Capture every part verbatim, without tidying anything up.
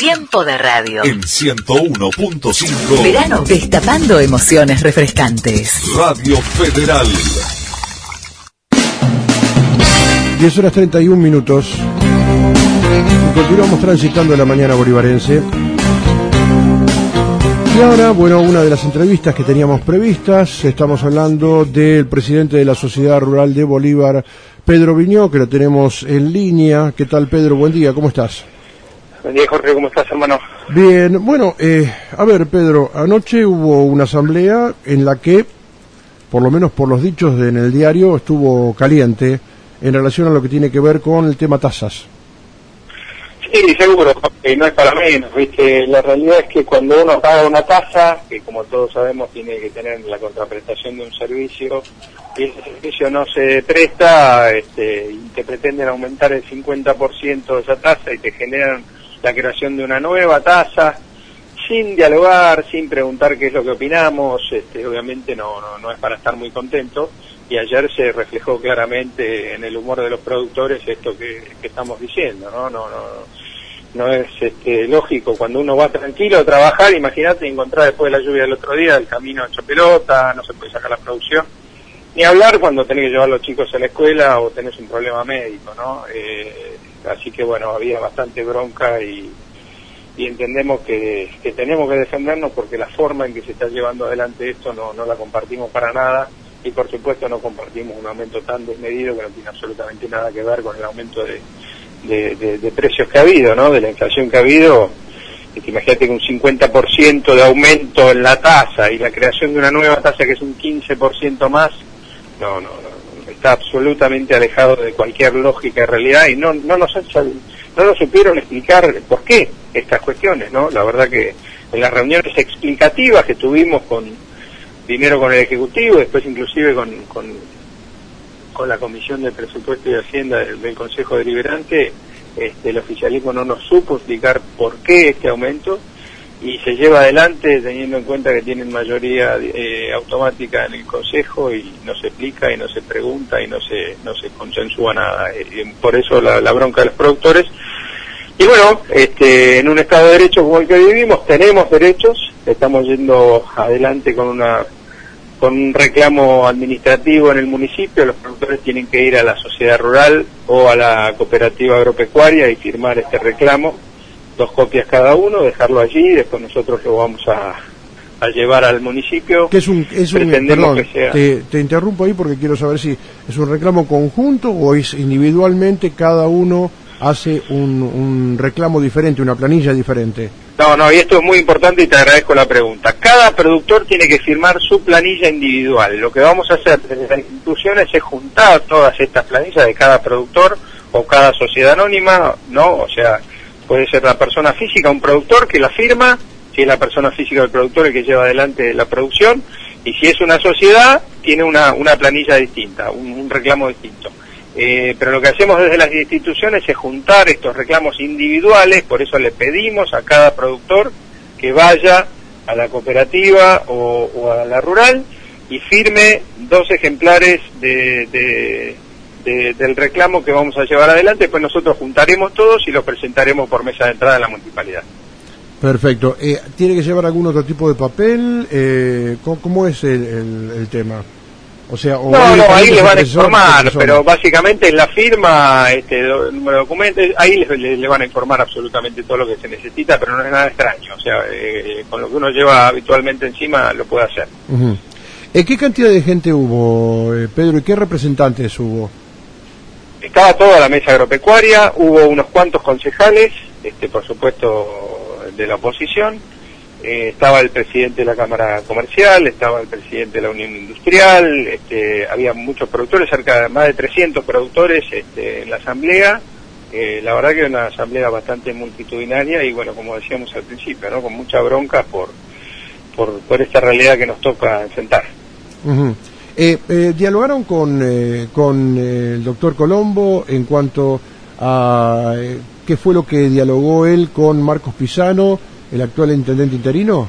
Tiempo de radio. En ciento uno punto cinco. Verano destapando emociones refrescantes. Radio Federal. diez horas treinta y un minutos. Y continuamos transitando la mañana bolivarense. Y ahora, bueno, una de las entrevistas que teníamos previstas, estamos hablando del presidente de la Sociedad Rural de Bolívar, Pedro Viñó, que lo tenemos en línea. ¿Qué tal, Pedro? Buen día, ¿cómo estás? Buen día, Jorge, ¿cómo estás, hermano? Bien, bueno, eh, a ver, Pedro, anoche hubo una asamblea en la que, por lo menos por los dichos de, en el diario, estuvo caliente en relación a lo que tiene que ver con el tema tasas. Sí, seguro, y no es para menos, ¿viste? La realidad es que cuando uno paga una tasa, que como todos sabemos tiene que tener la contraprestación de un servicio, y ese servicio no se presta, este, y te pretenden aumentar el cincuenta por ciento de esa tasa y te generan la creación de una nueva tasa, sin dialogar, sin preguntar qué es lo que opinamos, este, obviamente no, no, no es para estar muy contento, y ayer se reflejó claramente en el humor de los productores esto que, que estamos diciendo, ¿no? No, no, no es este, lógico cuando uno va tranquilo a trabajar, imagínate encontrar después de la lluvia del otro día el camino hecho pelota, no se puede sacar la producción, ni hablar cuando tenés que llevar a los chicos a la escuela o tenés un problema médico, ¿no? Eh, así que bueno, había bastante bronca y, y entendemos que, que tenemos que defendernos porque la forma en que se está llevando adelante esto no, no la compartimos para nada. Y por supuesto no compartimos un aumento tan desmedido que no tiene absolutamente nada que ver con el aumento de, de, de, de precios que ha habido, ¿no? De la inflación que ha habido. Imagínate que un cincuenta por ciento de aumento en la tasa y la creación de una nueva tasa que es un quince por ciento más, no, no, no, está absolutamente alejado de cualquier lógica y realidad y no, no nos han, no nos supieron explicar por qué estas cuestiones, ¿no? La verdad que en las reuniones explicativas que tuvimos con primero con el Ejecutivo, después inclusive con, con, con la Comisión de Presupuesto y Hacienda del, del Consejo Deliberante, este, el oficialismo no nos supo explicar por qué este aumento y se lleva adelante teniendo en cuenta que tienen mayoría eh, automática en el Consejo y no se explica y no se pregunta y no se no se consensúa nada. Eh, por eso la, la bronca de los productores. Y bueno, este, en un Estado de Derecho como el que vivimos, tenemos derechos, estamos yendo adelante con una con un reclamo administrativo en el municipio, los productores tienen que ir a la sociedad rural o a la cooperativa agropecuaria y firmar este reclamo, dos copias cada uno, dejarlo allí, después nosotros lo vamos a, a llevar al municipio. ¿Qué es un, es un perdón, que sea... te, te interrumpo ahí porque quiero saber si es un reclamo conjunto o es individualmente cada uno hace un, un reclamo diferente, una planilla diferente. No, no, y esto es muy importante y te agradezco la pregunta. Cada productor tiene que firmar su planilla individual. Lo que vamos a hacer desde las instituciones es juntar todas estas planillas de cada productor o cada sociedad anónima, ¿no? O sea, puede ser la persona física, un productor que la firma, si es la persona física del productor el que lleva adelante la producción, y si es una sociedad, tiene una, una planilla distinta, un, un reclamo distinto. Eh, pero lo que hacemos desde las instituciones es juntar estos reclamos individuales, por eso le pedimos a cada productor que vaya a la cooperativa o, o a la rural y firme dos ejemplares de, de, de, del reclamo que vamos a llevar adelante, pues nosotros juntaremos todos y los presentaremos por mesa de entrada en la municipalidad. Perfecto. Eh, ¿Tiene que llevar algún otro tipo de papel? Eh, ¿cómo, ¿Cómo es el, el, el tema? O sea, o no, no, ahí les van a informar, pero básicamente en la firma, este, número de documentos, ahí les, les, les van a informar absolutamente todo lo que se necesita, pero no es nada extraño, o sea, eh, con lo que uno lleva habitualmente encima lo puede hacer. Uh-huh. ¿Eh, ¿Qué cantidad de gente hubo, eh, Pedro, y qué representantes hubo? Estaba toda la mesa agropecuaria, hubo unos cuantos concejales, este, por supuesto, de la oposición. Eh, estaba el presidente de la Cámara Comercial, estaba el presidente de la Unión Industrial, este, había muchos productores, cerca de más de trescientos productores este, en la asamblea. Eh, la verdad que era una asamblea bastante multitudinaria y bueno, como decíamos al principio, ¿no? Con mucha bronca por, por, por esta realidad que nos toca enfrentar. Uh-huh. eh, eh, ¿Dialogaron con, eh, con eh, el doctor Colombo en cuanto a eh, qué fue lo que dialogó él con Marcos Pisano, el actual intendente interino?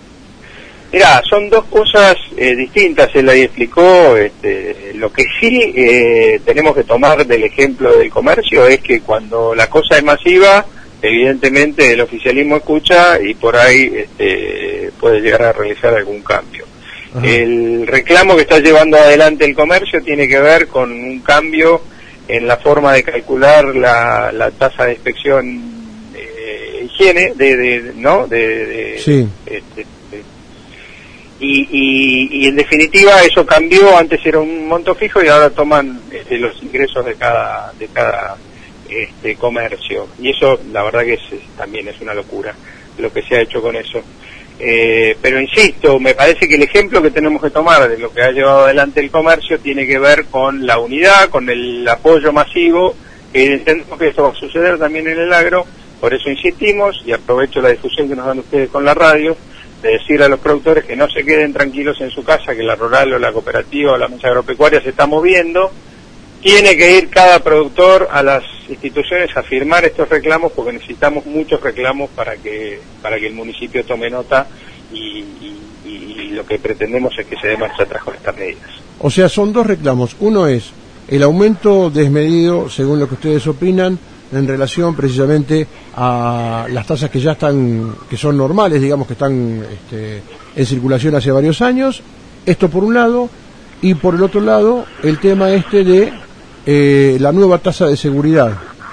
Mirá, son dos cosas eh, distintas, él ahí explicó, este, lo que sí eh, tenemos que tomar del ejemplo del comercio es que cuando la cosa es masiva evidentemente el oficialismo escucha y por ahí este, puede llegar a realizar algún cambio. Ajá. El reclamo que está llevando adelante el comercio tiene que ver con un cambio en la forma de calcular la, la tasa de inspección eh, higiene, de, de, ¿no? De, de, sí. Este, de, y, y, y en definitiva eso cambió, antes era un monto fijo y ahora toman este, los ingresos de cada de cada este comercio, y eso la verdad que es, es, también es una locura lo que se ha hecho con eso. Eh, pero insisto, me parece que el ejemplo que tenemos que tomar de lo que ha llevado adelante el comercio tiene que ver con la unidad, con el apoyo masivo, que entendemos que esto va a suceder también en el agro. Por eso insistimos, y aprovecho la difusión que nos dan ustedes con la radio, de decir a los productores que no se queden tranquilos en su casa, que la rural o la cooperativa o la mesa agropecuaria se está moviendo. Tiene que ir cada productor a las instituciones a firmar estos reclamos, porque necesitamos muchos reclamos para que para que el municipio tome nota, y, y, y lo que pretendemos es que se dé marcha atrás con estas medidas. O sea, son dos reclamos. Uno es el aumento desmedido, según lo que ustedes opinan, en relación precisamente a las tasas que ya están, que son normales, digamos, que están este, en circulación hace varios años. Esto por un lado, y por el otro lado, el tema este de eh, la nueva tasa de seguridad.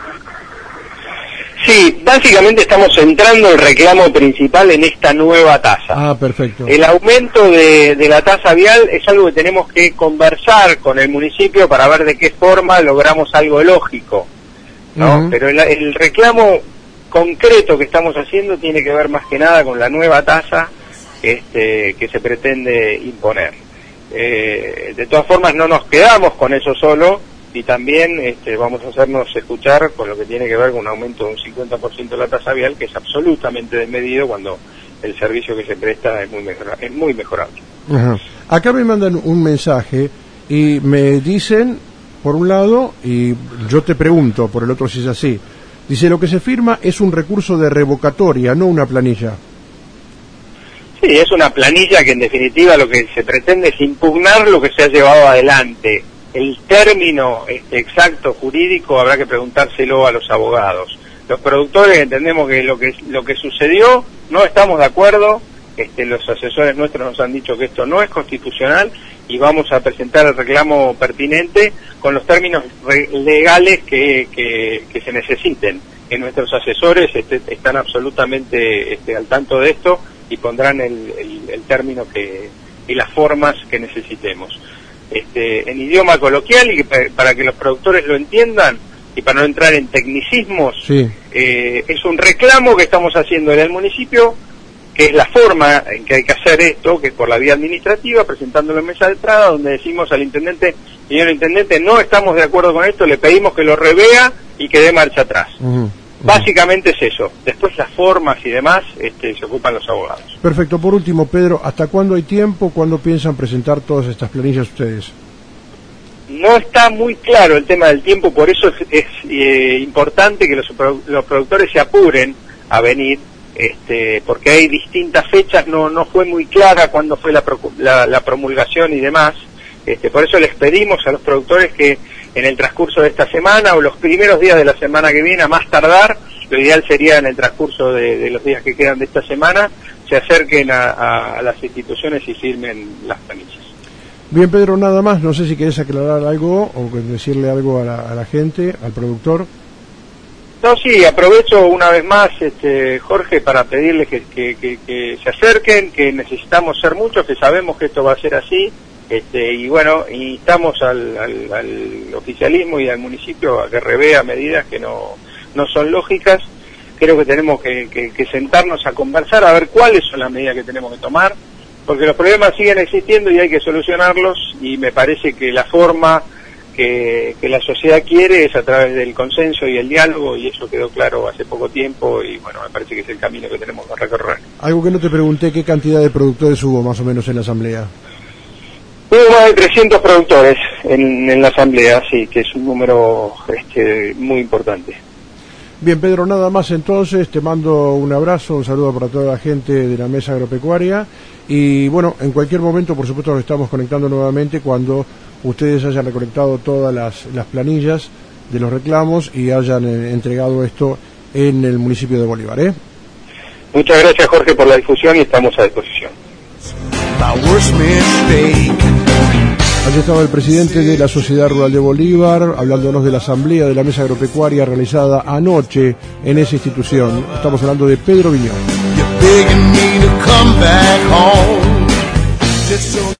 Sí, básicamente estamos centrando el reclamo principal en esta nueva tasa. Ah, perfecto. El aumento de, de la tasa vial es algo que tenemos que conversar con el municipio para ver de qué forma logramos algo lógico, ¿no? Uh-huh. Pero el, el reclamo concreto que estamos haciendo tiene que ver más que nada con la nueva tasa este, que se pretende imponer. Eh, de todas formas no nos quedamos con eso solo, y también este, vamos a hacernos escuchar con lo que tiene que ver con un aumento de un cincuenta por ciento de la tasa vial, que es absolutamente desmedido cuando el servicio que se presta es muy, mejora, es muy mejorable. Ajá. Acá me mandan un mensaje y me dicen, por un lado, y yo te pregunto por el otro si es así, dice: lo que se firma es un recurso de revocatoria, no una planilla. Sí, es una planilla que en definitiva lo que se pretende es impugnar lo que se ha llevado adelante. El término este, exacto jurídico habrá que preguntárselo a los abogados. Los productores entendemos que lo que lo que sucedió, no estamos de acuerdo, este, los asesores nuestros nos han dicho que esto no es constitucional, y vamos a presentar el reclamo pertinente con los términos re- legales que, que, que se necesiten. Que nuestros asesores este, están absolutamente este, al tanto de esto y pondrán el, el, el término que y las formas que necesitemos. Este, en idioma coloquial, y que, para que los productores lo entiendan y para no entrar en tecnicismos, sí. eh, es un reclamo que estamos haciendo en el municipio, que es la forma en que hay que hacer esto, que es por la vía administrativa, presentándolo en mesa de entrada, donde decimos al intendente: señor intendente, no estamos de acuerdo con esto, le pedimos que lo revea y que dé marcha atrás. Uh-huh, uh-huh. Básicamente es eso. Después las formas y demás este, se ocupan los abogados. Perfecto. Por último, Pedro, ¿hasta cuándo hay tiempo? ¿Cuándo piensan presentar todas estas planillas ustedes? No está muy claro el tema del tiempo, por eso es, es eh, importante que los, los productores se apuren a venir, este, porque hay distintas fechas, no no fue muy clara cuándo fue la, la, la promulgación y demás. Este, por eso les pedimos a los productores que en el transcurso de esta semana o los primeros días de la semana que viene, a más tardar, lo ideal sería en el transcurso de, de los días que quedan de esta semana, se acerquen a, a, a las instituciones y firmen las planillas. Bien, Pedro, nada más. No sé si querés aclarar algo o decirle algo a la, a la gente, al productor. No, sí, aprovecho una vez más, este, Jorge, para pedirles que, que, que, que se acerquen, que necesitamos ser muchos, que sabemos que esto va a ser así. Este, y bueno, instamos al, al, al oficialismo y al municipio a que revea medidas que no, no son lógicas. Creo que tenemos que, que, que sentarnos a conversar, a ver cuáles son las medidas que tenemos que tomar, porque los problemas siguen existiendo y hay que solucionarlos, y me parece que la forma que, que la sociedad quiere es a través del consenso y el diálogo, y eso quedó claro hace poco tiempo, y bueno, me parece que es el camino que tenemos que recorrer. Algo que no te pregunté: ¿qué cantidad de productores hubo más o menos en la asamblea? Hubo más de trescientos productores en, en la asamblea, sí, que es un número este, muy importante. Bien, Pedro, nada más entonces. Te mando un abrazo, un saludo para toda la gente de la mesa agropecuaria, y bueno, en cualquier momento, por supuesto, nos estamos conectando nuevamente cuando ustedes hayan recolectado todas las, las planillas de los reclamos y hayan eh, entregado esto en el municipio de Bolívar, ¿eh? Muchas gracias, Jorge, por la difusión y estamos a disposición. Allí estaba el presidente de la Sociedad Rural de Bolívar, hablándonos de la asamblea de la mesa agropecuaria realizada anoche en esa institución. Estamos hablando de Pedro Viñón.